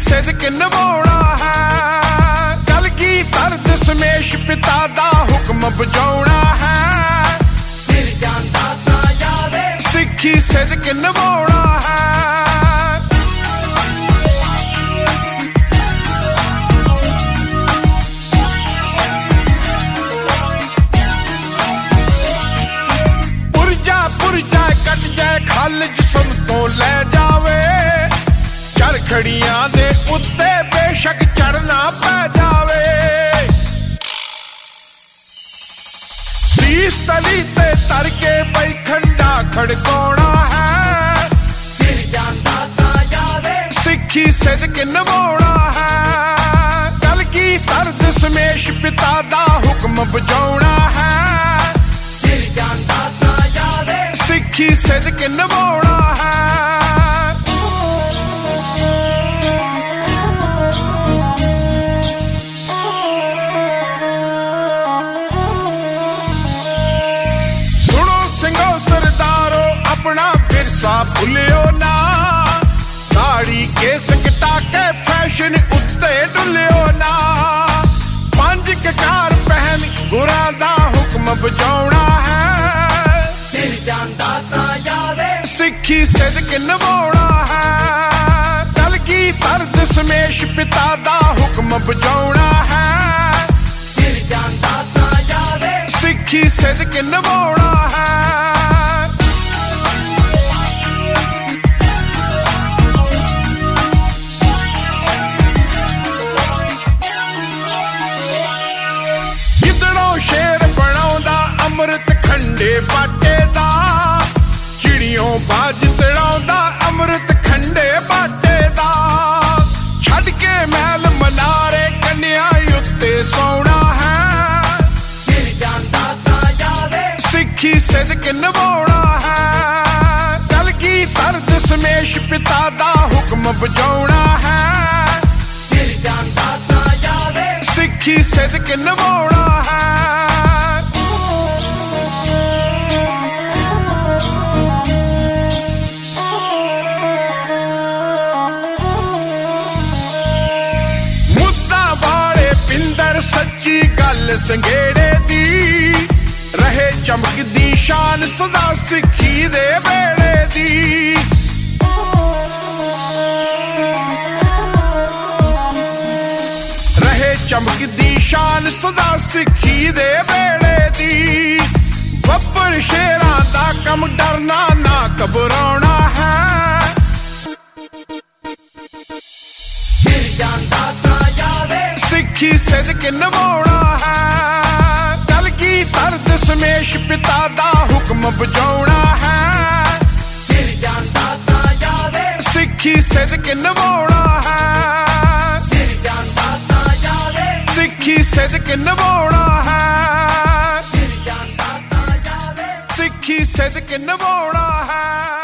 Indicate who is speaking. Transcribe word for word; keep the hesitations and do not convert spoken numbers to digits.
Speaker 1: सिदक निभाउणा है। कलगीधर दशमेश पिता दा हुक्म बजाउणा है। सिर जांदा तां जावे सिੱਖੀ सिदक निभाउणा है। पुरजा पुरजा कट जाए खल जिस्म तो लै जावे। चरखड़ियां दे उत्ते बेशक चढ़ना पै जावे। सीस तली ते तर के बई खंडा खड़काउणा है। सिर जांदा तां जावे सिੱਖੀ सिदक निभाउणा है। कलगीधर दशमेश पिता दा हुक्म बजाउणा है। सिर जांदा तां जावे सिੱਖੀ सिदक निभाउणा है। अपना विरसा भुलियो ना। दाड़ी केस कटा के फैशन उत्ते डुलियो ना। पंज ककार पहन गुरां दा हुक्म बजाउणा है। सिर जांदा तां जावे सिੱਖੀ सिदक निभाउणा है। कलगीधर दशमेश पिता दा हुक्म बजाउणा है। सिर जांदा तां जावे सिੱਖੀ सिदक निभाउणा है। अमृत खंडे बाटे दा चिड़ियों बाज तड़ाउंदा। अमृत खंडे बाटे दा छड़ के महल मनारे कन्या उत्ते सौना है। सिर जांदा तां जावे सिੱਖੀ सिदक निभाउणा है। कलगीधर दशमेश पिता दा हुक्म बजाउणा है। सिर जांदा तां जावे ਸਿੱਖੀ सिदक निभाउणा है। सच्ची गल संघेड़े दी रहे चमकदी शान सदा सिੱਖੀ दे बेड़े दी। रहे चमकदी शान सदा सिੱਖੀ दे बेड़े दी। बब्बर शेरां दा कम डरना ना घबराउणा है। सिर जांदा तां जावे सिੱਖੀ सिदक निभाउणा है। कलगीधर दशमेश पिता दा हुक्म बजाउणा है। सिर जांदा तां जावे ਸਿੱਖੀ सिदक निभाउणा है। सिर जांदा तां जावे ਸਿੱਖੀ सिदक निभाउणा है। सिर जांदा तां जावे ਸਿੱਖੀ सिदक निभाउणा है।